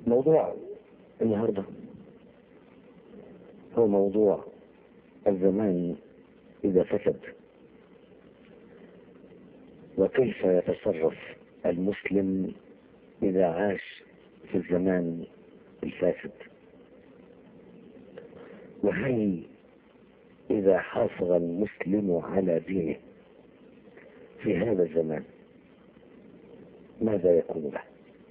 موضوع النهاردة هو موضوع الزمان إذا فسد، وكيف يتصرف المسلم إذا عاش في الزمان الفاسد، وهل إذا حافظ المسلم على دينه في هذا الزمان ماذا يكون له،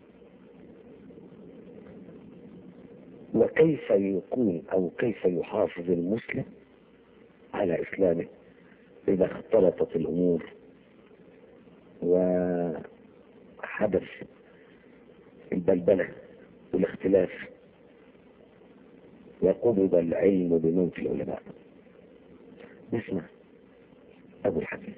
وكيف يكون أو كيف يحافظ المسلم على إسلامه إذا اختلطت الأمور وحدث البلبلة والاختلاف وقبض العلم بموت العلماء. نسمع أبو الحديث.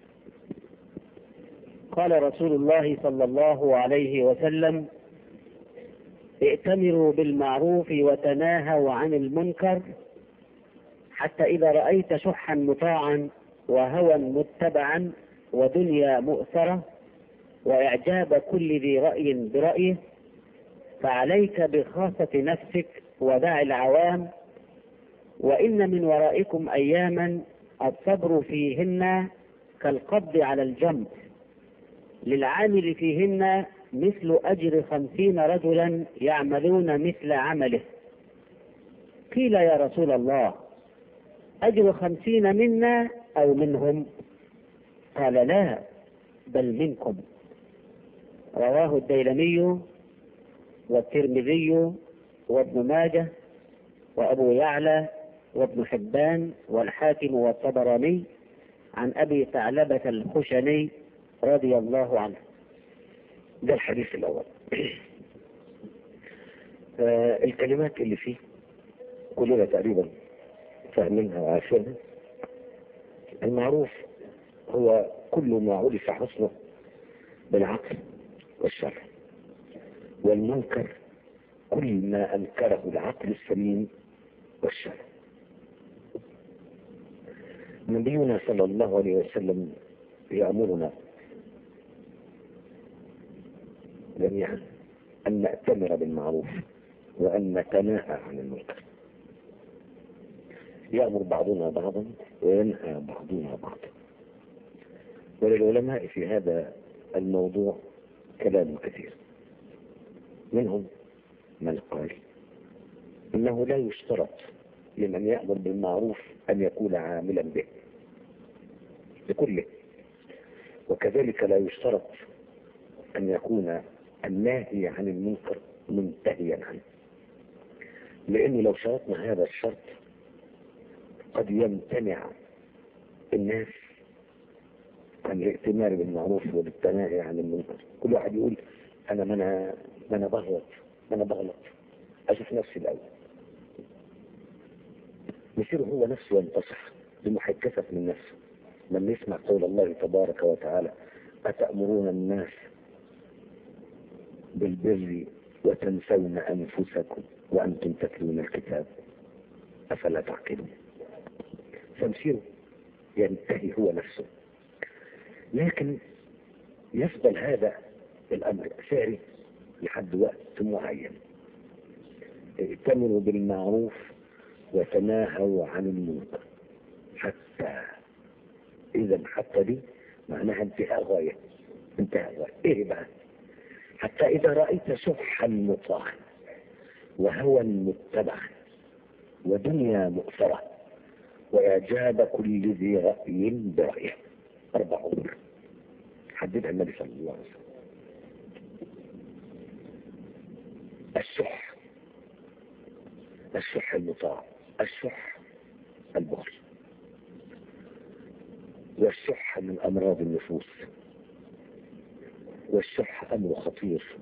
قال رسول الله صلى الله عليه وسلم: ائتمروا بالمعروف وتناهوا عن المنكر، حتى إذا رأيت شحا مطاعا وهوى متبعا ودنيا مؤثرة وإعجاب كل ذي رأي برأيه، فعليك بخاصة نفسك ودع العوام، وإن من ورائكم أياما الصبر فيهن كالقبض على الجمر، للعامل فيهن مثل أجر 50 رجلا يعملون مثل عمله. قيل: يا رسول الله، أجر 50 منا أو منهم؟ قال: لا، بل منكم. رواه الديلمي والترمذي وابن ماجه وأبو يعلى وابن حبان والحاكم والطبراني عن أبي ثعلبة الخشني رضي الله عنه. ده الحديث الأول. الكلمات اللي فيه كلنا تقريبا فاهمينها وعارفينها. المعروف هو كل ما عرف حسنه بالعقل والشرع، والمنكر كل ما أنكره العقل السليم والشرع. نبينا صلى الله عليه وسلم يأمرنا جميعا أن نأتمر بالمعروف وأن نتناهى عن المنكر. يأمر بعضنا بعضا وينهى بعضنا بعضا. وللعلماء في هذا الموضوع كلام كثير، منهم من قال إنه لا يشترط لمن يأمر بالمعروف أن يكون عاملا به بكله، وكذلك لا يشترط أن يكون الناهي عن المنكر منتهيا عنه، لأنه لو شرطنا هذا الشرط قد يمتنع الناس عن الائتمار بالمعروف وبالتناهي عن المنكر. كل واحد يقول أنا ما أنا بغلط أشوف نفسي الأول، يصير هو نفسه ينتصح بمحكسة من نفسه لما يسمع قول الله تبارك وتعالى: أتأمرون الناس بالبر وتنسون أنفسكم وأنتم تتلون الكتاب أفلا تعقلون. فمسيره ينتهي هو نفسه، لكن يفضل هذا الأمر ساري لحد وقت معين. ائتمروا بالمعروف وتناهوا عن المنكر، حتى دي معناها انتهاء غاية. ايه بقى؟ حتى إذا رأيت شحا مطاعا وهوى متبعا ودنيا مؤثرة وإعجاب كل ذي رأي برأيه. 4 أمور حددها النبي صلى الله عليه وسلم. الشح المطاع، الشح البخل، والشح من أمراض النفوس، والشح أمر خطير،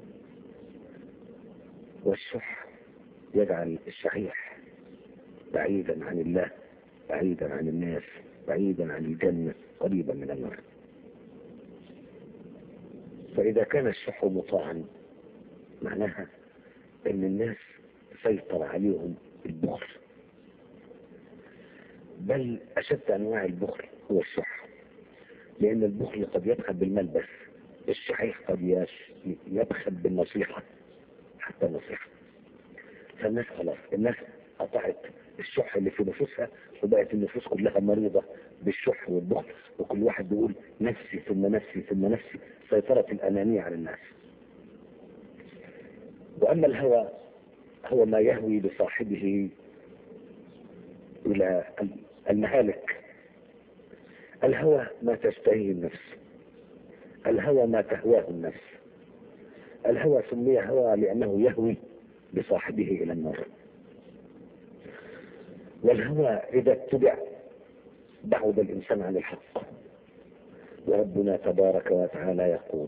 والشح يجعل الشحيح بعيدا عن الله، بعيدا عن الناس، بعيدا عن الجنة، قريبا من النار. فإذا كان الشح مطاعا معناها أن الناس سيطر عليهم البخل، بل أشد أنواع البخل هو الشح، لأن البخل قد يبخل بالمال بس، الشحيح قد يبخل بالنصيحة حتى النصيحة. فالناس خلاص، الناس قطعت الشح اللي في نفوسها، وبقت النفوس كلها مريضة بالشح والبخل، وكل واحد بيقول نفسي ثم نفسي ثم نفسي. سيطرة الأنانية على الناس. وأما الهوى هو ما يهوي بصاحبه إلى المهالك. الهوى ما تشتهيه النفس، الهوى ما تهواه النفس. الهوى سمي هوى لأنه يهوي بصاحبه إلى النار. والهوى إذا اتبع بعد الإنسان عن الحق. وربنا تبارك وتعالى يقول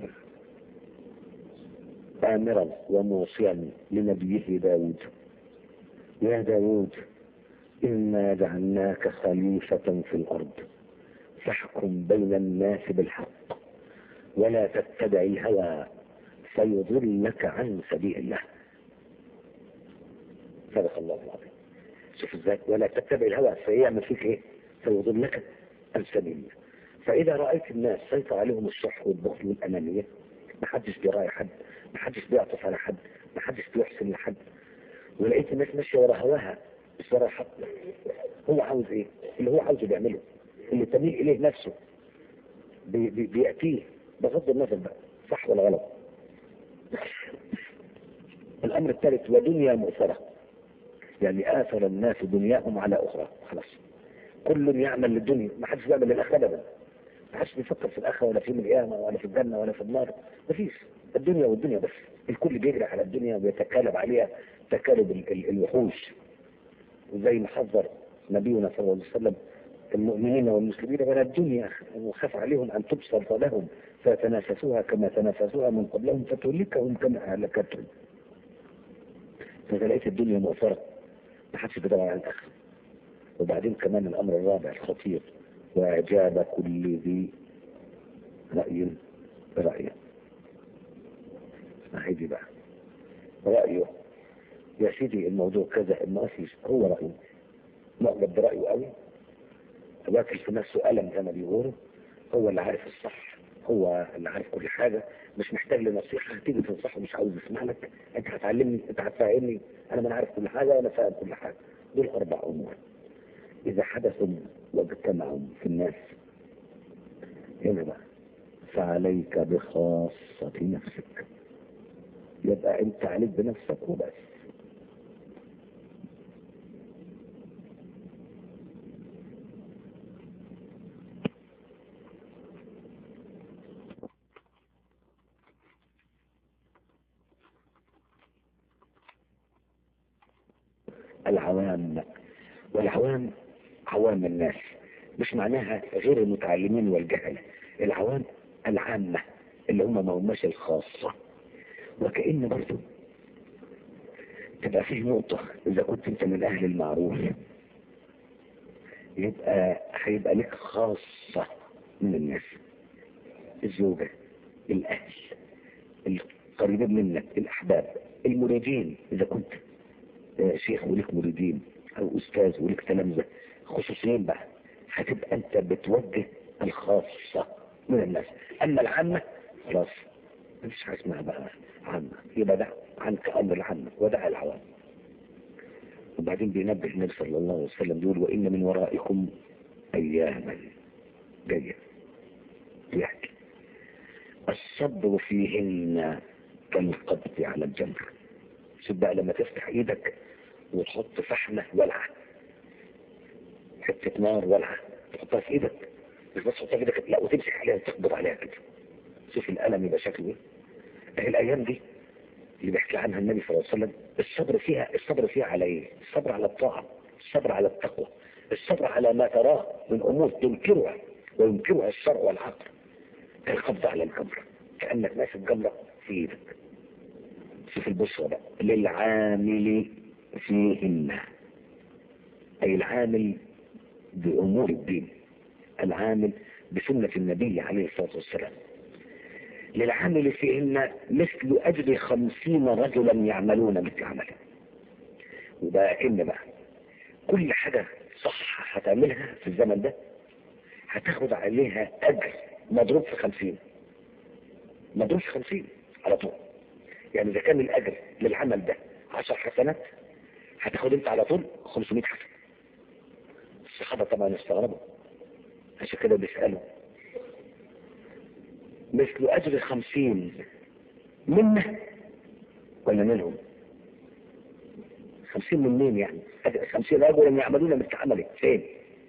آمرا وموصيا لنبيه داود: يا داود إنا جعلناك خليفة في الأرض فاحكم بين الناس بالحق ولا تتبع الهوى فيضلك عن سبيل الله. صدق الله العظيم. شوف ازاي، ولا تتبع الهوى فيعمل فيك ايه؟ فيضلك عن سبيل الله. فإذا رأيت الناس سيطر عليهم الشح والبخل والأنانية، محدش بيراعي حد، محدش بيعطف على حد، محدش بيحسن لحد، ولقيت الناس ماشية ورا هواها مش ورا حق، هو عاوز ايه؟ اللي هو عاوزه بيعمله، اللي تميل اليه نفسه بيأتيه، بغض النظر بقى صح ولا غلط. الأمر الثالث: ودنيا مؤثرة، يعني آثر الناس دنياهم على أخرى. خلاص كل يعمل للدنيا، ما حدش بيعمل للآخرة أبدا، ما حدش بيفكر في الآخرة ولا في يوم القيامة ولا في الجنة ولا في النار، مفيش. الدنيا والدنيا بس، الكل بيجري على الدنيا ويتكالب عليها تكالب الوحوش. وزي ما حذر نبينا صلى الله عليه وسلم المؤمنين والمسلمين من الدنيا، وخاف عليهم أن تبسط لهم فتنافسوها كما تنافسوها من قبلهم فتهلكهم كما أهلكتهم. فإذا لقيت الدنيا مؤثرة ما حدش بيدور على الآخرة. وبعدين كمان الأمر الرابع الخطير: وإعجاب كل ذي رأي برأيه. ما هيدي بقى رأيه يا سيدي الموضوع كذا، ما فيش، هو رأيه معجب برأيه قوي، واكل في نفسه ألم زي ما بيقولوا، هو اللي عارف الصح، هو اللي عارف كل حاجة، مش محتاج لنصيحة، هتيجي تنصحه مش عاوز يسمع لك، انت هتعلمني، انت هتفهمني، انا عارف كل حاجة وانا فاهم كل حاجة. دول 4 أمور إذا حدثوا واجتمعوا في الناس هنا بقى فعليك بخاصة نفسك. يبقى انت عليك بنفسك وبس. العوام، والعوام عوام الناس، مش معناها غير المتعلمين والجهل، العوام العامة اللي هم ما هماش الخاصة. وكأن برضو تبقى فيه نقطة: إذا كنت أنت من أهل المعروف يبقى هيبقى لك خاصة من الناس، الزوجة، الأهل، القريبين منك، الأحباب، المريدين. إذا كنت شيخ ولك مريدين أو أستاذ ولك تلامذة خصوصيين بقى، هتبقى أنت بتوجه الخاصة من الناس. أما العامة خلاص مفيش حاجة اسمها بقى عامة، يبقى دع عنك أمر العامة ودع العوام. وبعدين بينبه النبي صلى الله عليه وسلم بيقول: وإن من ورائكم أياما جاية، يحكي الصبر فيهن كالقبض على الجمر. شوف بقى لما تفتح ايدك وتحط فحمة ولعة، حتة نار ولعة تحطها في ايدك، مش بس تحطها في ايدك، لا وتمسك عليها وتقبض عليها كده، شوف الألم يبقى شكله ايه. الأيام دي اللي بيحكي عنها النبي صلى الله عليه وسلم الصبر فيها على ايه؟ الصبر على الطاعة، الصبر على التقوى، الصبر على ما تراه من أمور تنكرها وينكرها الشرع والعقل، القبض على الجمرة كأنك ماسك جمرة في ايدك. شوف البشرى بقى: للعامل فيهن، أي العامل بأمور الدين، العامل بسنة النبي عليه الصلاة والسلام. للعامل فيهن مثل أجر 50 رجلا يعملون مثل عمله. وبقى إن بقى كل حاجة صح هتعملها في الزمن ده هتاخد عليها أجر مضروب في 50، مضروب في 50 على طول. يعني اذا كان الاجر للعمل ده 10 حسنات هتاخد انت على طول 500 حسنة. الصحابة طبعا استغربوا، عشان كده بيسألوا مثل اجر 50 منا ولا منهم؟ 50 من مين يعني؟ 50 رجلا يعملون مثل عملك فين؟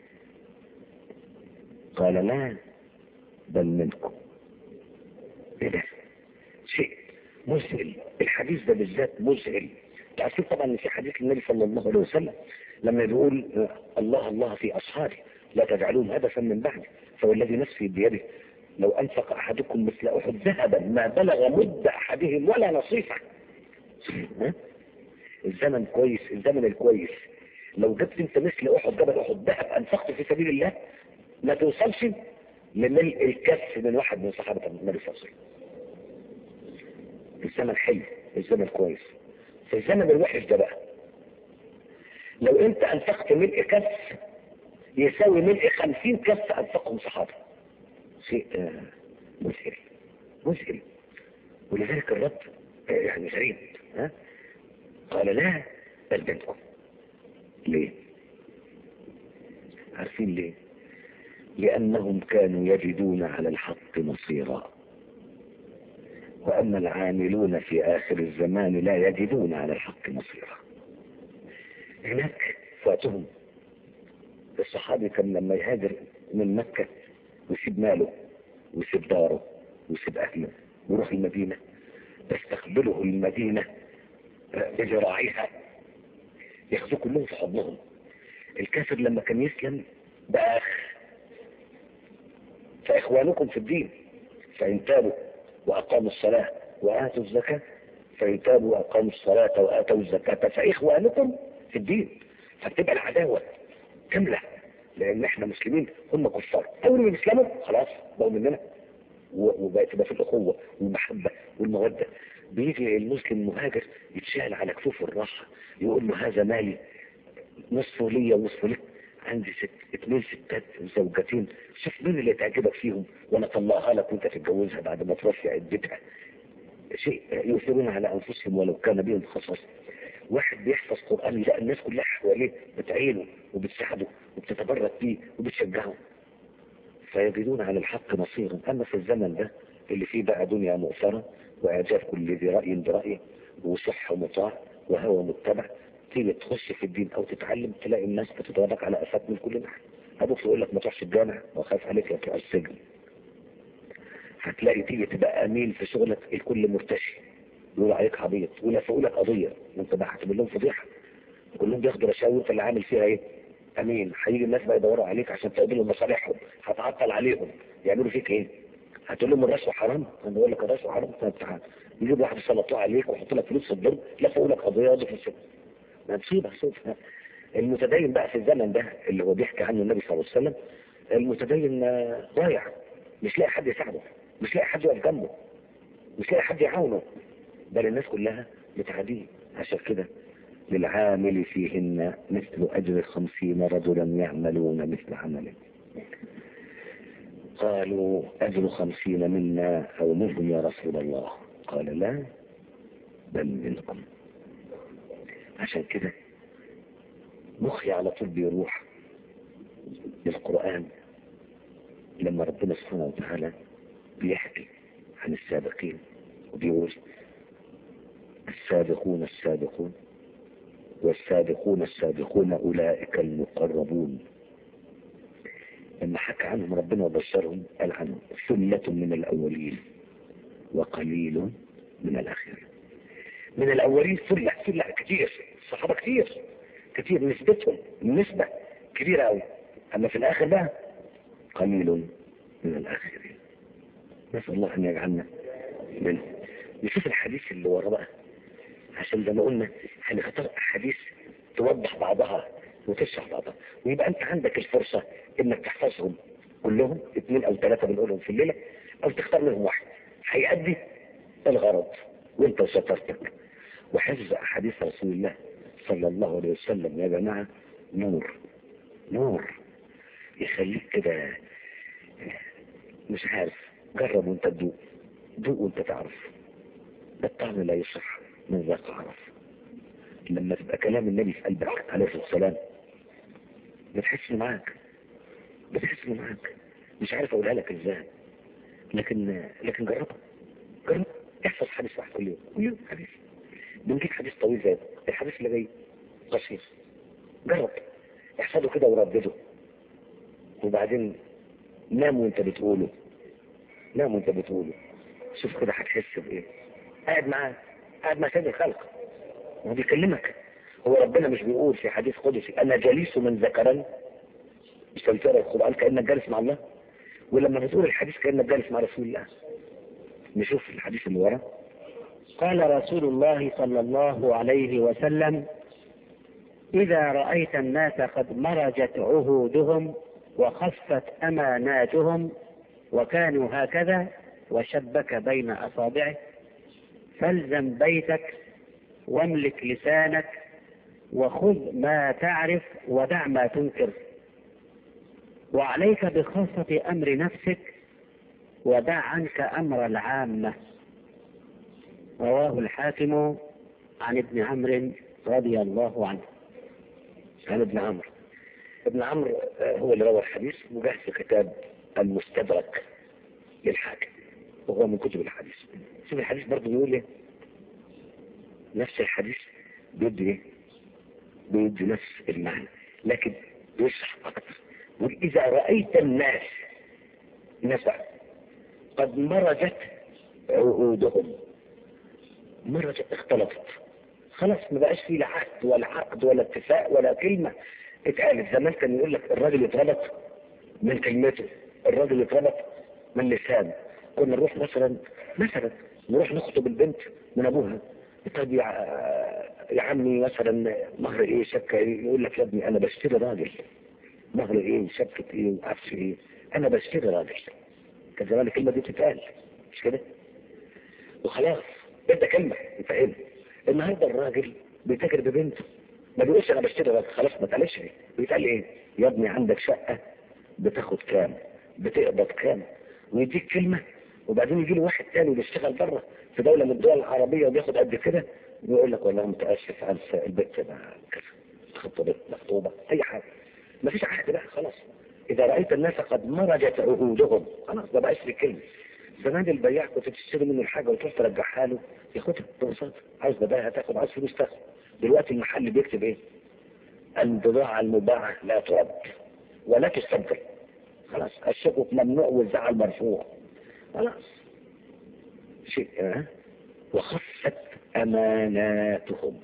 قال لا بل منكم. ايه ده؟ شيء مذهل، الحديث ده بالذات مذهل. تعرفين طبعا ان في حديث النبي صلى الله عليه وسلم لما يقول الله الله في اصحابي لا تجعلون هدفا من بعد، فوالذي نفسي بيده لو انفق احدكم مثل احد ذهبا ما بلغ مد احدهم ولا نصيفه. الزمن كويس، الزمن الكويس لو جبت انت مثل احد جبل احد ذهب انفقت في سبيل الله ما توصلش لملء الكف من واحد من صحابه النبي صلى الله عليه وسلم. الزمن حلو، الزمن كويس. في الزمن الوحش ده بقى لو انت انفقت ملء كف يساوي ملء 50 كف انفقهم صحابه. شيء مذهل مذهل. ولذلك الرد يعني غريب. قال لا بل منكم. ليه؟ عارفين ليه؟ لأنهم كانوا يجدون على الحق مصيرا، وأما العاملون في آخر الزمان لا يجدون على الحق مصيرا. هناك فاتهم الصحابي كان لما يهاجر من مكة ويسيب ماله ويسيب داره ويسيب أهله ويروح المدينة تستقبله المدينة بذراعيها، ياخذوا كلهم في حضنهم. الكافر لما كان يسلم بقى أخ، فإخوانكم في الدين فإن تابوا وأقاموا الصلاة وآتوا الزكاة، فإن تابوا وأقاموا الصلاة وآتوا الزكاة فإخوانكم في الدين. فبتبقى العداوة كاملة، لأن إحنا مسلمين هم كفار. أول ما يسلموا خلاص بقوا مننا، وبقت تبقى في الأخوة والمحبة والمودة. بيجي المسلم المهاجر يتشال على كفوف الراحة، يقول له هذا مالي نصفه لي ونصفه لك، عندي 2 ستات زوجتين، شوف مين اللي تعجبك فيهم وانا اطلقها لك وانت تتجوزها بعد ما توفي عدتها. شيء يؤثرون على انفسهم ولو كان بهم خصاصة. واحد بيحفظ قرآن يلاقي الناس كلها حواليه بتعينه وبتساعده وبتتبرك بيه وبتشجعه، فيجدون على الحق مصيرا. اما في الزمن ده اللي فيه بقى دنيا مؤثرة واعجاب كل ذي رأي برأيه وصح مطاع وهوى متبع، تيجي تخش في الدين او تتعلم تلاقي الناس بتتوافق على افات من كل ناحية. ابوك يقول لك ما تروحش الجامع وخاف عليك يطلع السجن. هتلاقي تيجي تبقى امين في شغلك الكل مرتشي يقول عليك عبيط ويلفقوا لك قضيه وانت بقى هتعمل لهم فضيحه. كلهم بياخدوا رشاوي وانت اللي عامل فيها ايه؟ امين. هيجي الناس بقى يدوروا عليك عشان تقبلهم مصالحهم، هتعطل عليهم يعملوا فيك ايه؟ هتقول لهم الرشوه حرام؟ انا بقول لك الرشوه حرام. تعال يجيب واحد يسلطوه عليك ويحط لك فلوس في الدرج يلفقوا لك قضيه ويقعدوا في السجن. مصيبه صوتها. المتدين بقى في الزمن ده اللي هو بيحكي عنه النبي صلى الله عليه وسلم، المتدين ضايع، مش لاقي حد يساعده، مش لاقي حد يقف جنبه، مش لاقي حد يعاونه، بل الناس كلها بتعاديه. عشان كده للعامل فيهن مثل أجر 50 رجلا يعملون مثل عمله. قالوا أجر 50 منا أو منهم يا رسول الله؟ قال لا بل منكم. عشان كده مخي على طول بيروح للقرآن لما ربنا سبحانه وتعالى بيحكي عن السابقين وبيقول السابقون السابقون والسابقون السابقون أولئك المقربون. لما حكى عنهم ربنا وبشرهم قال عنهم ثلة من الأولين وقليل من الآخرين. من الأولين ثلة كتير، الصحابة كتير نسبتهم النسبة كبيرة أوي. أما في الآخر بقى قليل من الآخرين. نسأل الله أن يجعلنا منه. نشوف الحديث اللي ورا بقى، عشان زي ما قلنا هنختار أحاديث توضح بعضها وتشرح بعضها، ويبقى أنت عندك الفرصة إنك تحفظهم كلهم 2 أو 3 بنقولهم في الليلة، أو تختار منهم واحد هيأدي الغرض وأنت وشطارتك. وحفظ أحاديث رسول الله صلى الله عليه وسلم يا جماعة نور يخليك كده مش عارف. جرب وانت تدوق وانت تعرف. الطعم لا يصح من ذاق عرف. لما تبقى كلام النبي في قلبك عليه الصلاة والسلام بتحس إنه معاك، بتحس إنه معاك. مش عارف أقولها لك إزاي، لكن جربها. احفظ حديث واحد كل يوم، كل يوم حديث. بنجيب حديث طويل زي الحديث اللي جاي قصير، جرب احفظه كده وردده، وبعدين نام وانت بتقوله، نام وانت بتقوله. شوف كده هتحس بايه. قاعد مع سيد الخلق وهو بيكلمك. هو ربنا مش بيقول في حديث قدسي انا جليس من ذكرني؟ مش تقرا القران كانك جالس مع الله، ولما بتقول الحديث كانك جالس مع رسول الله. نشوف الحديث اللي وراه. قال رسول الله صلى الله عليه وسلم: إذا رأيت الناس قد مرجت عهودهم وخفت أماناتهم وكانوا هكذا، وشبك بين أصابعه، فالزم بيتك واملك لسانك وخذ ما تعرف ودع ما تنكر، وعليك بخاصة أمر نفسك ودع عنك أمر العامة. رواه الحاكم عن ابن عمرو رضي الله عنه. عن ابن عمرو هو اللي روى الحديث، وجاء في كتاب المستدرك للحاكم، وهو من كتب الحديث. شوف الحديث برضه بيقول ايه، نفس الحديث بيدي ايه، بيدي نفس المعنى لكن بيشرح اكثر. وإذا رأيت الناس قد مرجت عهودهم، مرجت اختلطت، خلاص ما بقاش فيه لا عهد ولا عقد ولا اتفاق ولا كلمة اتقالت. زمان كان يقول لك الراجل يتربط من كلمته، الراجل يتربط من لسانه. كنا نروح مثلا نروح نخطب البنت من ابوها، طيب يا عمي مثلا مهر ايه شبكة ايه، يقول لك يا ابني انا بشتري راجل، مهر ايه شبكة ايه وعفش ايه، انا بشتري راجل. كان زمان الكلمة دي بتتقال مش كده، وخلاص بدأ كلمة يفهم. النهارده الراجل بيتاجر ببنته، ما بيقولش انا بشتري راجل، خلاص ما تقالش ايه، بيتقال ايه، يا ابني عندك شقة بتاخد كام، بتقبض كام، ويديك كلمة. وبعدين يجي له واحد تاني بيشتغل بره في دولة من الدول العربية وبياخد قد كده، ويقول لك والله متأسف عن البيت كذا، خطبت مخطوبة اي حاجة، ما فيش عهد بقى خلاص. اذا رأيت الناس قد مرجت عهودهم، خلاص ما بقاش في كلمة. زمان البياع كنت تشتري منه الحاجة وتروح ترجعها له ياخدها ببساطة، عاوز بداية تاخد، عاوز فلوس تاخد. دلوقتي المحل بيكتب ايه، البضاعة المباعة لا ترد ولا تستبدل، خلاص الشكوك ممنوع والزعل مرفوع، خلاص شيء. وخفت أماناتهم،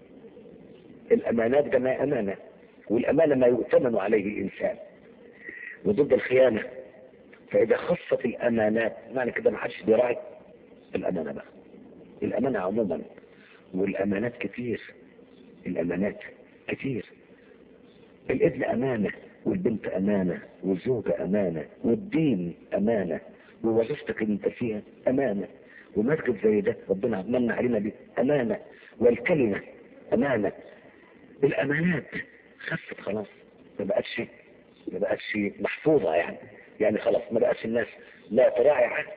الأمانات جمع أمانة، والأمانة ما يؤتمن عليه الإنسان، وضد الخيانة. فإذا خفت الأمانات معنى كده ما حدش بيراعي الأمانة بقى، الأمانة عموما، والأمانات كتير، الأمانات كتير. الابن أمانة، والبنت أمانة، والزوجة أمانة، والدين أمانة، ووظيفتك انت فيها أمانة، ومسجد زي ده ربنا من علينا به أمانة، والكلمة أمانة. الأمانات خفت خلاص، ما بقتش محفوظة يعني خلاص ما بقتش الناس لا تراعي عهد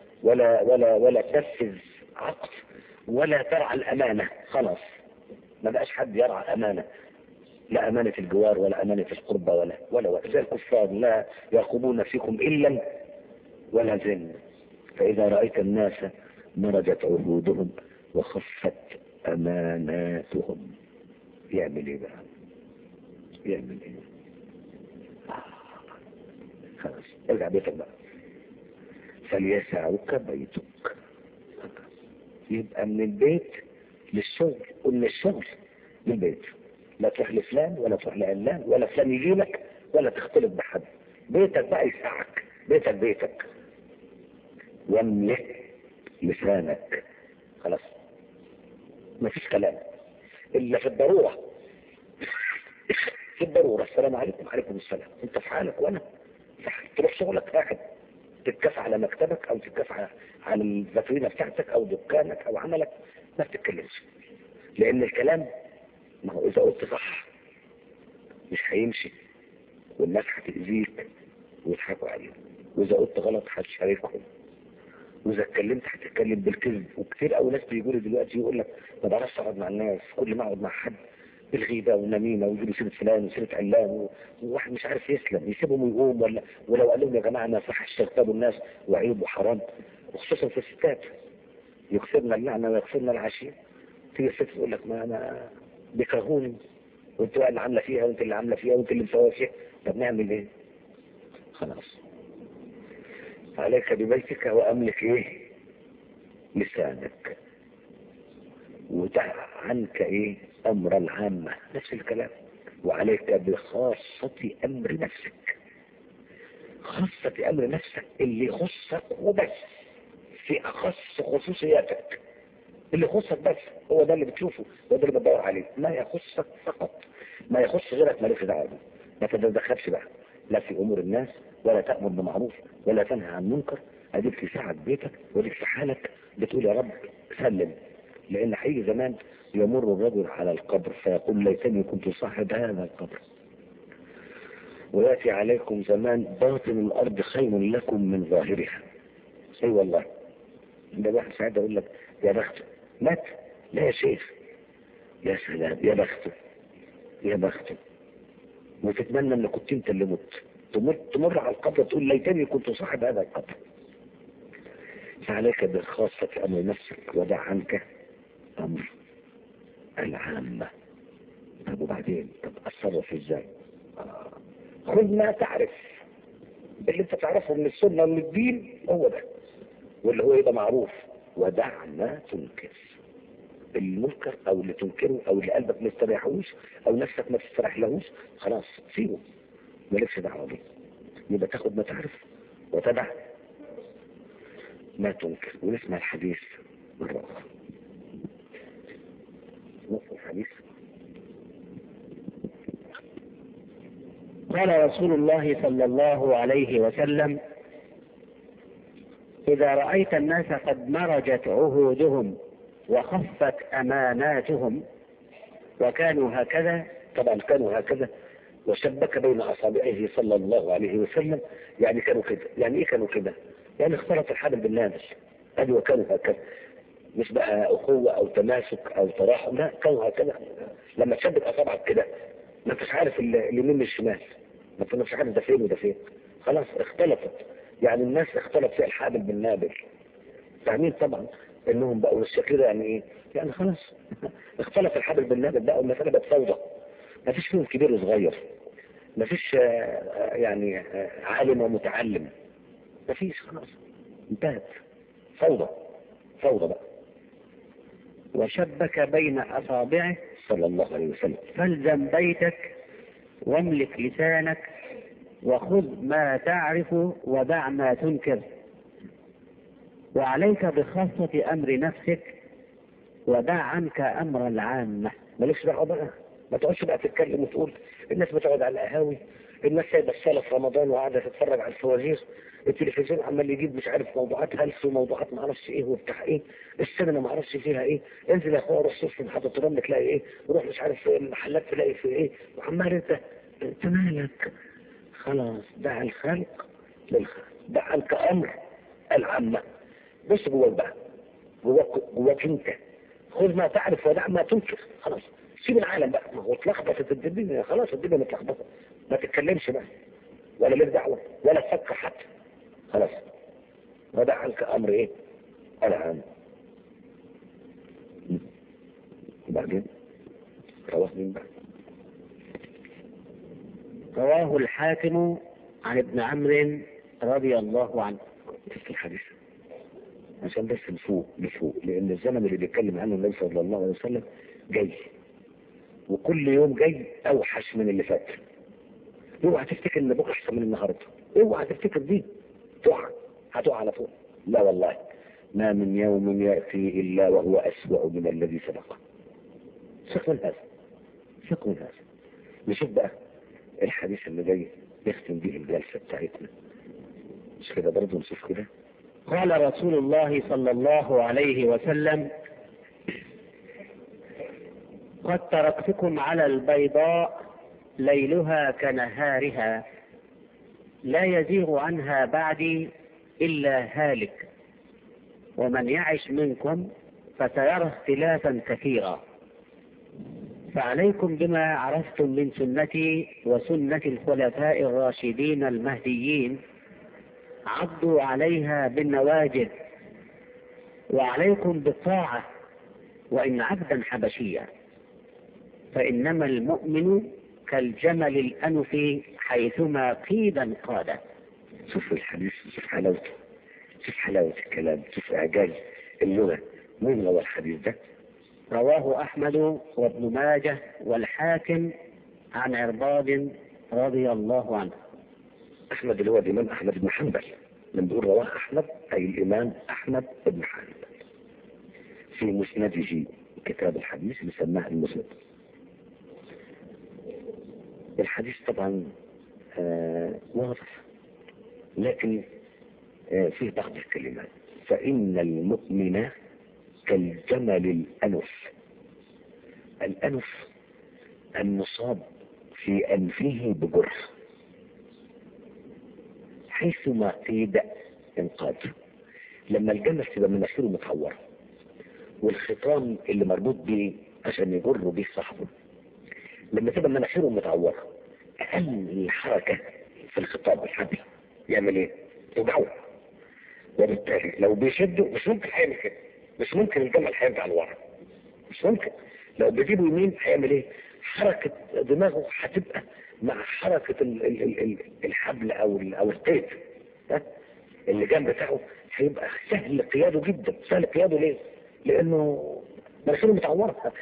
ولا تنفذ عقد ولا ترعى الأمانة، خلاص ما بقاش حد يرعى أمانة، لا أمانة الجوار ولا أمانة القربة ولا زي الكفار لا يرقبون فيكم إلا ولا ذمة. فإذا رأيت الناس مرجت عهودهم وخفت أماناتهم، يعمل إيه بقى؟ يعمل إيه؟ خلاص ارجع بيتك بقى، فليسعك بيتك. يبقى من البيت للشغل، ومن الشغل للبيت، لا تروح لفلان ولا تروح لعلان ولا فلان يجيلك ولا تختلط بحد، بيتك بقى يسعك، بيتك واملك لسانك، خلاص مفيش كلام الا في الضرورة. في الضرورة السلام عليكم وعليكم السلام، انت في حالك وانا في حالك، تروح شغلك قاعد تتكفى على مكتبك او تتكفى على الفاترينة بتاعتك او دكانك او عملك، ما بتتكلمش، لان الكلام ما هو اذا قلت صح مش هيمشي والناس هتأذيك ويضحكوا عليك، واذا قلت غلط هتشاركهم واذا اتكلمت هتتكلم بالكذب. وكتير قوي ناس بيقولوا دلوقتي يقول لك ما بعرفش اقعد مع الناس، كل ما اقعد مع حد بالغيبه والنميمه ويجيبوا سيره فلان وسيره علان، وواحد مش عارف يسلم يسيبهم ويقوم، ولو قال لهم يا جماعه ما يصحش تغتابوا الناس وعيب وحرام، وخصوصا في الستات يكسرنا اللعنه ويكسرنا العشير. تيجي الست تقول لك ما انا بيكرهوني، وانت اللي عامله فيها وانت اللي عامله فيها وانت اللي مسويه فيها. طب نعمل ايه؟ خلاص عليك ببيتك واملك ايه؟ لسانك، ودع عنك ايه؟ امر العامة، نفس الكلام. وعليك بخاصة امر نفسك، خاصة امر نفسك اللي يخصك وبس، في اخص خصوصياتك اللي يخصك بس، هو ده اللي بتشوفه، هو ده اللي بتدور عليه. ما يخصك فقط، ما يخص غيرك مالكش دعوه بيه. ما تتدخلش بقى لا في امور الناس، ولا تأمر بمعروف ولا تنهى عن منكر. اديك في ساعة بيتك واديك في حالك بتقول يا رب سلم. لان هيجي زمان يمر الرجل على القبر فيقول ليتني كنت صاحب هذا القبر، وياتي عليكم زمان باطن الارض خير لكم من ظاهرها. اي والله، ده واحد ساعات يقول لك يا بخته مات، لا يا شيخ، يا سلام يا بخته يا بخته، وتتمنى ان كنت انت اللي مت، تمر على القبر تقول ليتني كنت صاحب هذا القبر. فعليك بالخاصة امر نفسك ودع عنك امر العامة. طب وبعدين طب اتصرف ازاي؟ خذ ما تعرف، اللي انت تعرفه من السنة ومن الدين هو ده، واللي هو يبقى معروف. ودع ما تنكر، المنكر او اللي تنكره او اللي قلبك ما يستريحوش او نفسك ما تستريح لهوش خلاص سيبه، مالكش دعوه بيه. يبقى تاخد ما تعرف وتدع ما تنكر. ونسمع الحديث مرة أخرى. نسمع الحديث. قال رسول الله صلى الله عليه وسلم: إذا رأيت الناس قد مرجت عهودهم وخفت أماناتهم وكانوا هكذا، طبعا كانوا هكذا، وشبك بين أصابعه صلى الله عليه وسلم. يعني كانوا كده. يعني إيه كانوا كده؟ يعني اختلط الحبل بالنابل. أدي وكانوا هكذا، مش بقى أخوة أو تماسك أو تراحم، لا كانوا هكذا. لما تشبك أصابعك كده ما انتش عارف اليمين من الشمال، ما انتش عارف ده فين وده فين، خلاص اختلطت. يعني الناس اختلط فيها الحبل بالنابل. فاهمين طبعا انهم بقوا بالشكل ده. يعني ايه؟ يعني خلاص اختلط الحبل بالنابل بقى، والمسألة بقت فوضى. ما فيش فيهم كبير وصغير، ما فيش يعني عالم ومتعلم، ما فيش، خلاص انتهت، فوضى، فوضى بقى. وشبك بين أصابعه صلى الله عليه وسلم: فالزم بيتك واملك لسانك وخذ ما تعرف ودع ما تنكر، وعليك بخاصة أمر نفسك ودع عنك أمر العامة. مالكش دعوه بقى، ما تقعدش بقى تتكلم وتقول الناس بتقعد على القهاوي، الناس سايبه الصلاه في رمضان وقاعده تتفرج على الفوازير، التلفزيون عمال يجيب مش عارف موضوعات هلس وموضوعات ما اعرفش ايه وبتاع ايه، السينما ما اعرفش فيها ايه، انزل يا اخويا روح شوف في محطه الرمل تلاقي ايه، وروح مش عارف في المحلات تلاقي في ايه، وعمال انت مالك؟ خلاص دع الخلق للخلق، دع عنك امر العامه. بص جواك بقى، جواك انت، خذ ما تعرف ودع ما تنكر. خلاص سيب العالم بقى، ما هو اتلخبطت الدنيا، خلاص الدنيا متلخبطه، ما تتكلمش بقى ولا لك دعوه ولا تفكر حتى، خلاص ودع عنك امر ايه؟ العام. وبعدين رواه مين بقى؟ رواه الحاكم عن ابن عمرو رضي الله عنه. في الحديث عشان بس نفوق، لان الزمن اللي بيتكلم عنه النبي صلى الله عليه وسلم جاي، وكل يوم جاي اوحش من اللي فات. اوعى تفتكر ان بكره احسن من النهارده، اوعى تفتكر دي، هتقع على طول. لا والله، ما من يوم ياتي الا وهو اسوأ من الذي سبقه. ثق من هذا، ثق من هذا. نشوف بقى الحديث اللي جاي يختم به الجلسه بتاعتنا، مش كده برضه؟ نشوف كده. قال رسول الله صلى الله عليه وسلم: قد تركتكم على البيضاء ليلها كنهارها لا يزيغ عنها بعدي إلا هالك، ومن يعش منكم فسيرى اختلافا كثيرا، فعليكم بما عرفتم من سنتي وسنة الخلفاء الراشدين المهديين، عضوا عليها بالنواجذ، وعليكم بالطاعة وإن عبدا حبشيا، فإنما المؤمن كالجمل الأنف حيثما قيدا قاده. شوف الحديث، شوف حلاوته، شوف حلاوة الكلام، شوف إعجاز اللغة. مين روى الحديث ده؟ رواه أحمد وابن ماجه والحاكم عن عرباض رضي الله عنه. أحمد اللي هو الإمام أحمد بن حنبل، من بيقول رواه أحمد أي الإمام أحمد بن حنبل في مسنده، كتاب الحديث اللي سماه المسند. الحديث طبعا واضح، لكن فيه بعض الكلمات. فإن المؤمن كالجمل الأنف. الأنف المصاب في أنفه بجرح، حيثما قيد انقاذ. لما الجمل تبقى مناخيره متعوره والخطام اللي مربوط بيه عشان يجر بيه صاحبه، لما تبقى مناخيره متعوره اقل حركه في الخطام الحبل يعمل ايه؟ توجعه. وبالتالي لو بيشده مش ممكن هيعمل كده، مش ممكن الجمل هيرجع لورا، مش ممكن. لو بيجيبه يمين هيعمل ايه؟ حركه دماغه هتبقى مع حركه الحبل او القيد اللي جنب بتاعه، هيبقى سهل قياده جدا. سهل قياده ليه؟ لانه مناخيره متعوره.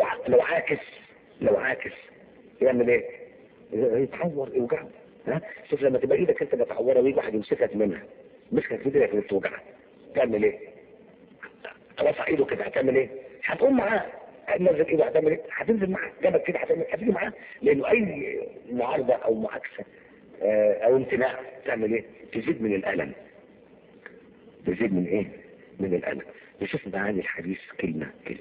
لو عاكس يعمل ايه؟ يتعور، يوجعه. شوف لما تبقى ايدك انت متعوره ويجي واحد يمسكك منها، مسكك في ايدك وتوجعك، تعمل ايه؟ رفع ايده كده هتعمل ايه؟ هتقوم معاه. نزل ايده هتعمل ايه؟ هتنزل معاه. جنبك كده هتيجي معاه، لانه اي معارضه او معاكسه او امتناع تعمل ايه؟ تزيد من الالم. تزيد من ايه؟ من الالم. نشوف معاني الحديث كلمه كلمه.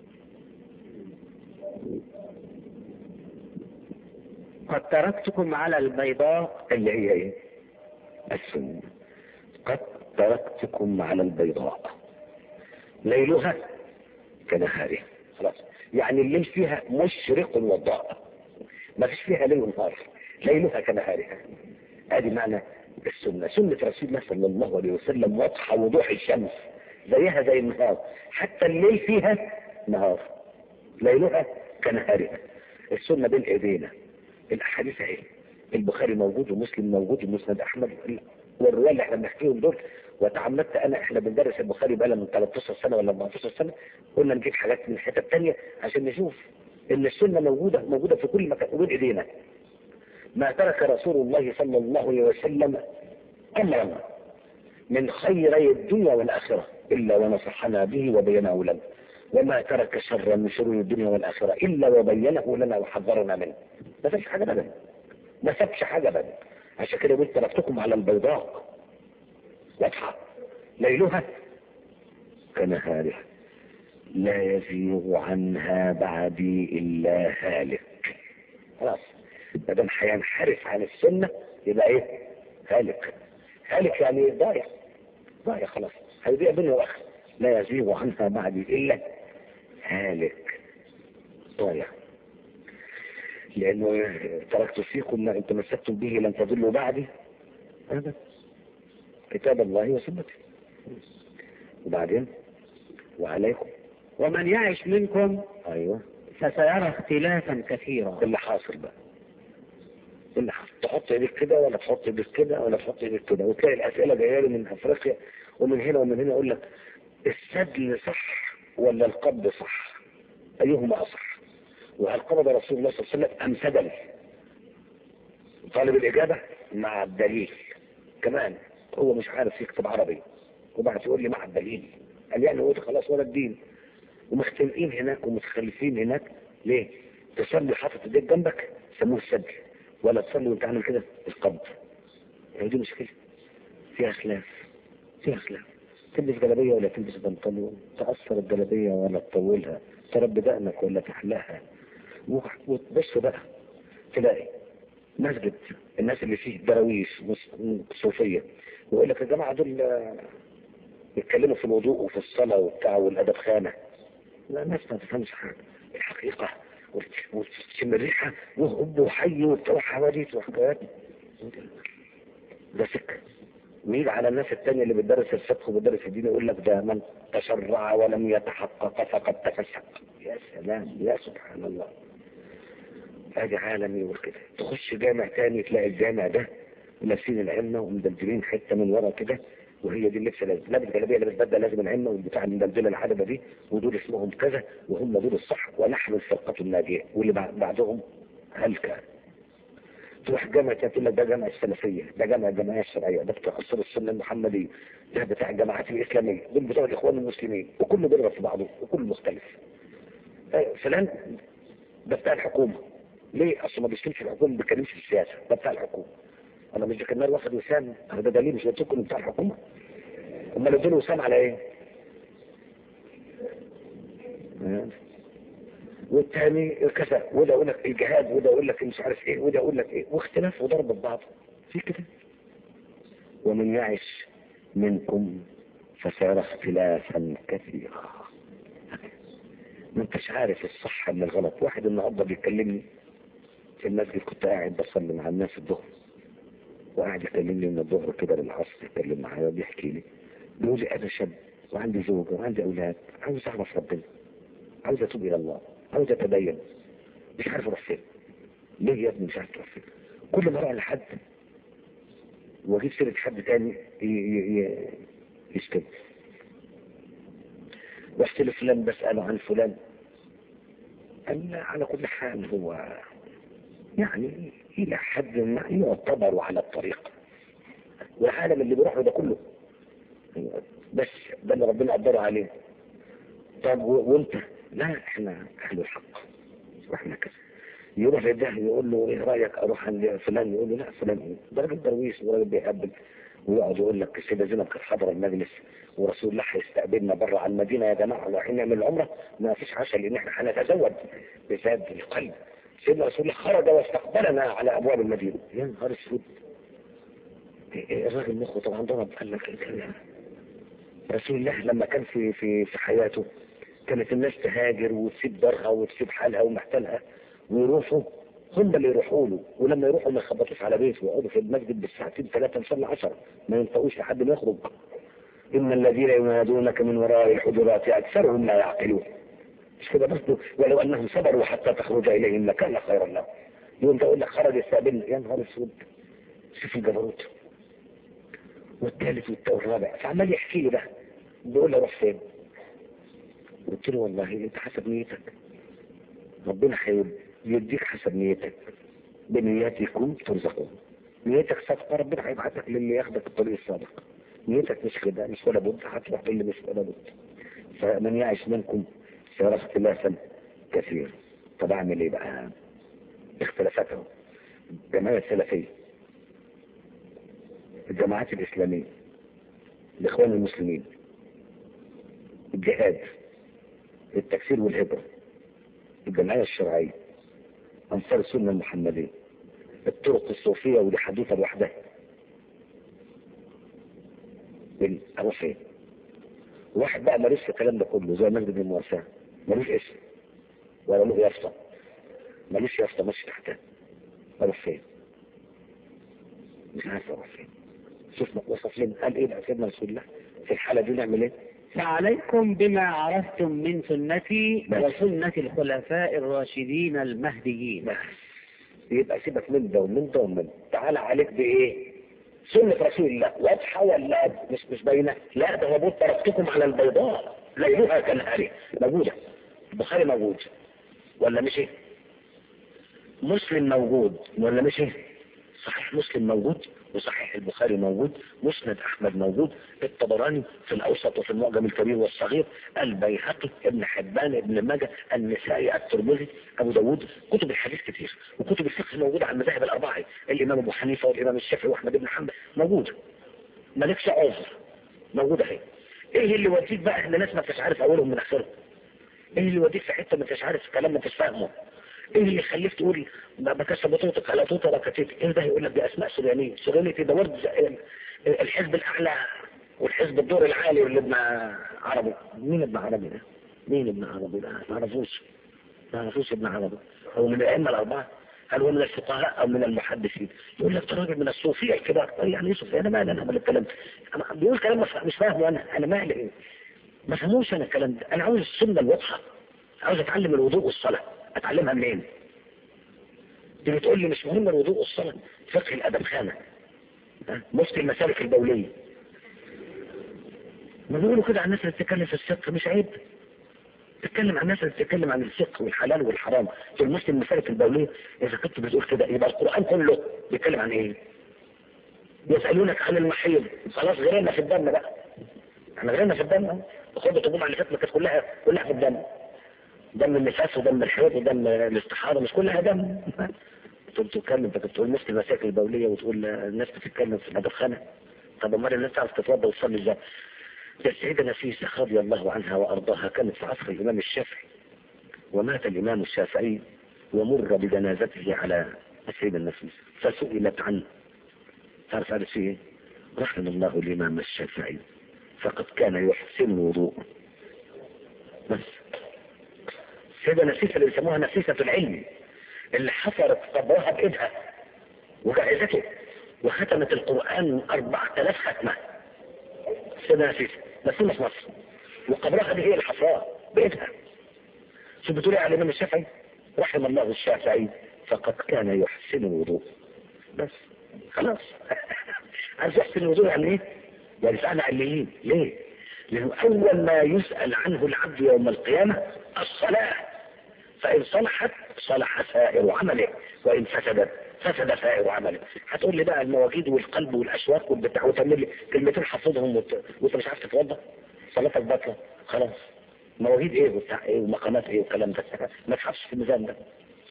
قد تركتكم على البيضاء، اللي هي ايه؟ السنه. قد تركتكم على البيضاء ليلها كنهارها. خلاص، يعني الليل فيها مشرق وضاء، ما فيش فيها ليل ونهار، ليلها كنهارها. ادي معنى السنة. سنة رسول الله صلى الله عليه وسلم واضحة وضوح الشمس، زيها زي النهار، حتى الليل فيها نهار، ليلها كنهارها. السنة بين ايدينا. الاحاديث اهي، البخاري موجود ومسلم موجود ومسند احمد والرواية اللي احنا بنحكيهم دول. وتعمدت احنا بندرس البخاري بقى من 13 سنة ولا 14 سنة، قلنا نجيب حاجات من حتة تانية عشان نشوف ان السنة موجودة في كل مكان وبين ايدينا. ما ترك رسول الله صلى الله عليه وسلم امرا من خيري الدنيا والاخرة الا ونصحنا به وبينه لنا، وما ترك شرا من شرور الدنيا والاخرة الا وبينه لنا وحذرنا منه. ما سابش حاجة ابدا، ما سابش حاجة ابدا. عشان كده قلت تركتكم على البيضاء واضحة ليلها كنهارها لا يزيغ عنها بعدي إلا هالك. خلاص، ما دام هينحرف عن السنة يبقى ايه؟ هالك. هالك يعني ضايع، ضايع خلاص، هيضيع دنيا واخره. لا يزيغ عنها بعدي إلا هالك، ضايع. لأنه تركت فيكم ما إن تمسكتم به لن تضلوا بعدي أبدا، كتاب الله وسنته. وبعدين وعليكم ومن يعش منكم ايوه فسيرى اختلافا كثيرا. اللي حاصل بقى، اللي حاصل تحط ايدك كده ولا تحط ايدك كده ولا تحط ايدك كده، وتلاقي الاسئله جايه لي من افريقيا ومن هنا ومن هنا، يقول لك السدل صح ولا القبض صح؟ ايهما اصح؟ وهل قبض رسول الله صلى الله عليه وسلم ام سدل؟ طالب الاجابه مع الدليل. كمان هو مش عارف يكتب عربي وبعد يقول لي مع الدليل، قال يعني هو خلاص ولا الدين. ومختلفين هناك ومتخلفين هناك. ليه؟ تصلي حاطط ايديك جنبك سموه السدل، ولا تصلي وانت عامل كده القبض. يعني دي مشكله فيها خلاف، فيها خلاف. تلبس جلابيه ولا تلبس بنطلون، تقصر الجلابيه ولا تطولها، تربي دقنك ولا تحلقها. وتبص بقى تلاقي مسجد الناس اللي فيه دراويش صوفيه، ويقول لك يا جماعه دول يتكلموا في الوضوء وفي الصلاة وبتاع والأدب خانة. لا، الناس ما تفهمش حاجة الحقيقة، وتشم الريحة وهب وحي وبتاع حواديت وحكايات. ده سكة. ويجي على الناس التانية اللي بتدرس الفقه وبتدرس الدين يقول لك ده من تشرع ولم يتحقق فقد تفسق. يا سلام، يا سبحان الله. ادي عالم يقول كده. تخش جامع تاني تلاقي الجامع ده لابسين العمة ومدلدلين حتة من ورا كده، وهي دي اللبسه لازم لابس جلابيه لابس بدله لازم العمه والبتاع المدلدله العدبه دي، ودول اسمهم كذا وهم دول الصح ونحن الفرقه الناجيه واللي بعدهم هلكه. تروح جامعة تقول لك ده جامعة السلفية، ده جامعة الجمعية الشرعية، ده بتوع أصول السنة المحمدية، ده بتاع الجماعات الإسلامية، دول بتوع الإخوان المسلمين، وكله بيضرب في بعضه وكله مختلف. فلان ده بتاع الحكومة. ليه؟ أصل ما بيسلمش الحكومة، ما بيتكلمش في السياسة، ده بتاع الحكومة. أنا مش ذكرنا واخد وسام، ده دليل مش قلت لكم بتاع الحكومة. أمال ادوا وسام على إيه؟ والتاني كذا، وده يقول لك الجهاد، وده يقول لك مش عارف ايه، وده يقول لك ايه، واختلاف وضرب ببعض في كده. ومن يعش منكم فسيرى اختلافا كثيرا. ما انتش عارف الصح من الغلط. واحد النهارده بيكلمني في المسجد، كنت قاعد بصلي مع الناس الظهر، وقاعد يكلمني من الظهر كده للعصر، يتكلم معايا وبيحكي لي، بيقول لي انا شاب وعندي زوجه وعندي اولاد، عاوز اعرف ربنا، عاوز اتوب الى الله، عاوز اتدين، مش عارف اروح فين. ليه يا ابني مش عارف تروح فين؟ كل ما اروح لحد واجيب سيره حد تاني يشتم. رحت لفلان بساله عن فلان، قال لا على كل حال هو يعني الى حد ما يعتبر على الطريق، والعالم اللي بيروحوا ده كله بس ده اللي ربنا قدره عليه. طب وانت؟ لا احنا اهل الحق واحنا كذا. يروح لده يقول له ايه رايك اروح عند فلان، يقول له لا فلان ايه، ده راجل درويش وراجل بيهبل، ويقعد يقول لك السيده زينب كانت حاضره المجلس ورسول الله هيستقبلنا بره على المدينه يا جماعه رايحين نعمل العمره، ما فيش عشاء لان احنا هنتزود بزاد القلب. سيدنا رسول الله خرج واستقبلنا على ابواب المدينه. يا نهار اسود، الراجل مخه طبعا ضرب. قال لك ايه؟ رسول الله لما كان في حياته كانت الناس تهاجر وتسيب دارها وتسيب حالها ومحتلها ويروحوا، هم اللي يروحوا له، ولما يروحوا ما يخبطوش على بيته ويقعدوا في المسجد بالساعتين 3 ان شاء الله 10، ما ينفقوش لحد ما يخرج. ان الذين ينادونك من وراء الحجرات اكثرهم لا يعقلون. مش كده برضه؟ ولو انهم صبروا حتى تخرج اليهم لكان خيرا لهم. يوم تقول لك خرج يستقبلنا، يا نهار اسود، شوف الجبروت. والثالث والرابع، فعمال يحكي لي بقى، بيقول لي روح فين؟ قلت له والله انت حسب نيتك، ربنا هيديك حسب نيتك، بنياتكم ترزقون. نيتك صادقه ربنا هيبعتك للي ياخدك الطريق الصادق. نيتك مش كده، مش ولا بد، هتروح للي مش ولا بد. فمن يعش منكم سيرى اختلافا كثيرا. طب اعمل ايه بقى؟ اختلافاتهم، الجماعه السلفيه، الجماعات الاسلاميه، الاخوان المسلمين، الجهاد، التكفير والهجره، الجمعيه الشرعيه، انصار السنه المحمديه، الطرق الصوفيه ودي حدوثه لوحدها. اروح فين؟ واحد بقى مالوش في الكلام ده كله زي مسجد المواساة، مالوش اسم ولا له يافطه، مالوش يافطه ماشي تحتها، اروح فين؟ مش عارف اروح فين. شوف وصف لنا قال ايه بقى سيدنا رسول الله في الحاله دي نعمل ايه؟ فعليكم بما عرفتم من سنتي وسنة الخلفاء الراشدين المهديين. بس يبقى سيبك من ده ومن ده ومن، تعال عليك بايه؟ سنة رسول الله واضحة ولا مش باينة؟ لا ده لابد تركتكم على البيضاء ليلها كنهارها. موجودة، البخاري موجود ولا مش ايه؟ مسلم موجود ولا مش ايه؟ صحيح مسلم موجود وصحيح البخاري موجود، مسند احمد موجود، الطبراني في الاوسط وفي المعجم الكبير والصغير، البيهقي، ابن حبان، ابن ماجه، النسائي، الترمذي، ابو داود، كتب الحديث كتير، وكتب الفقه موجوده على المذاهب الاربعه، الامام ابو حنيفه والامام الشافعي واحمد بن حنبل موجوده. مالكش عذر، موجوده اهي. ايه اللي يوديك بقى ان ناس ما انتش عارف اولهم من اخرهم؟ ايه اللي يوديك في حته ما انتش عارف كلام ما انتش فاهمه؟ ايه اللي يخليك تقول بكسب بطوطك على توته ركتيك؟ ايه ده؟ يقول لك دي اسماء سريانيه، سريانيه ده ورد الحزب الاعلى والحزب الدور العالي واللي ابن عربي. مين ابن عربي ده؟ مين ابن عربي ده؟ ما نعرفوش ابن عربي. هو من الائمه الاربعه؟ هل هو من الفقهاء او من المحدثين؟ يقول لك ده راجل من الصوفيه الكبار. يعني ايه صوفيه؟ انا مالي انا بالكلام ده؟ بيقول كلام مش فاهمه. انا مالي ايه؟ ما فهموش انا الكلام ده. انا عاوز السنه الواضحه، عاوز اتعلم الوضوء والصلاه. اتعلمها منين؟ دي بتقول لي مش مهم الوضوء والصلاه، فقه الادب خانه، مفتي المسالك البوليه. ما بيقولوا كده عن الناس اللي بتتكلم في الفقه؟ مش عيب تتكلم عن الناس اللي بتتكلم عن الفقه والحلال والحرام في مفتي المسالك البوليه؟ اذا كنت بتقول كده يبقى القران كله بيتكلم عن ايه؟ يسالونك عن المحيض. خلاص غيرنا في الدم بقى، احنا غيرنا في الدم. خطبه الجمعه اللي فاتت كانت كلها في الدم. دم النفاس ودم الحيض ودم الاستحاضه، مش كلها دم. انت كنت تقول مفتي المساكن البوليه وتقول الناس بتتكلم في الادخنه. طب امال الناس تعرف تتوضا وتصلي ازاي؟ السيده نفيسه رضي الله عنها وارضاها كانت في عصر الامام الشافعي، ومات الامام الشافعي ومر بجنازته على السيده نفيسه فسئلت عنه. تعرف قالت فيه ايه؟ رحم الله الامام الشافعي فقد كان يحسن الوضوء. بس السيده نفيسه اللي يسموها نفيسه العلم، اللي حفرت قبرها بايدها وجهزته وختمت القرآن 4000 ختمة. السيدة نفيسة بس في مصر، وقبرها دي هي الحفراء بإيدها. شو بتقولي على الإمام الشافعي؟ رحم الله الشافعي فقد كان يحسن الوضوء. بس خلاص. عايز يحسن الوضوء يعني ايه؟ يعني فعلا عليين. ليه؟ لأنه أول ما يسأل عنه العبد يوم القيامة الصلاة، فإن صلحت صلح سائر عمله، وإن فسدت فسد سائر عمله. هتقول لي بقى المواجيد والقلب والأشواق والبتاع وتعمل لي كلمتين حافظهم وانت مش عارف تتوضا، صلاتك باطله. خلاص مواجيد ايه وبتاع ايه ومقامات ايه والكلام ده ما تحطش في الميزان ده.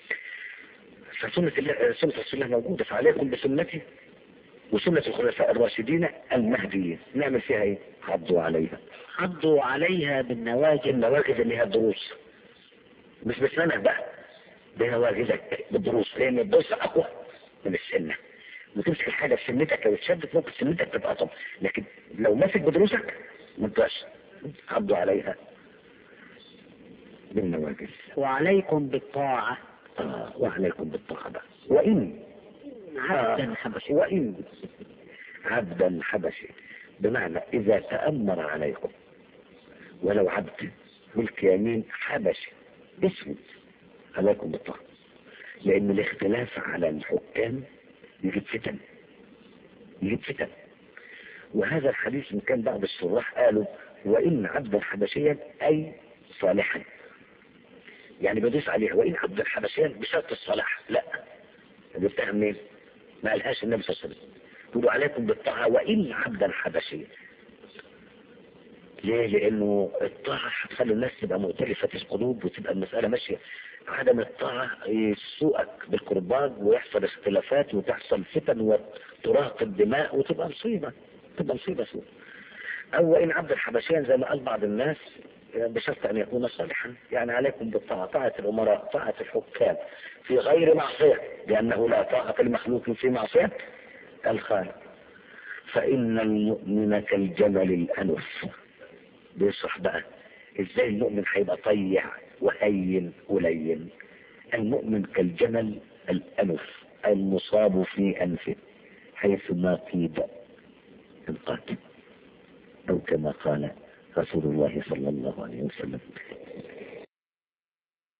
فسنة رسول الله موجودة، فعليكم بسنتي وسنة الخلفاء الراشدين المهديين. نعمل فيها ايه؟ عضوا عليها بالنواجذ. النواجذ اللي هي الدروس، مش بسنانك بقى، بنواجذك بالدروس، لان الدروس اقوى من السنة. وتمسك الحاجة في سنتك، لو اتشدت ممكن سنتك تتقطم، لكن لو ماسك بدروسك ما تقدرش. عضوا عليها بالنواجذ. وعليكم بالطاعة. وعليكم بالطاعة بقى. وإن عبدا حبشي. وإن عبدا حبشي بمعنى إذا تأمر عليكم، ولو عبد ملك يمين حبشي اسود، عليكم بالطاعة. لأن الاختلاف على الحكام يجيب فتن. وهذا الحديث إن كان بعض الشراح قالوا وإن عبدا حبشيا أي صالحا، يعني بدوس عليه وإن عبدا حبشيا بشرط الصلاح. لا، جبتها منين؟ ما قالهاش النبي صلى الله عليه وسلم. يقولوا عليكم بالطاعة وإن عبدا حبشيا. ليه؟ لأنه الطاعة هتخلي الناس تبقى مؤتلفة القلوب وتبقى المسألة ماشية. عدم الطاعة يسوءك بالقربان ويحصل اختلافات وتحصل فتن وتراق الدماء وتبقى مصيبة سوء. أو وإن عبدا حبشيا زي ما قال بعض الناس بشرط أن يكون صالحا، يعني عليكم بالطاعة، طاعة الأمراء، طاعة الحكام في غير معصية، لأنه لا طاعة المخلوق في معصية الخالق. فإن المؤمن كالجمل الأنف. بيشرح بقى ازاي المؤمن هيبقى طيع وهين ولين. المؤمن كالجمل الأنف المصاب في أنفه حيث ما قيد القاتل، أو كما قال رسول الله صلى الله عليه وسلم.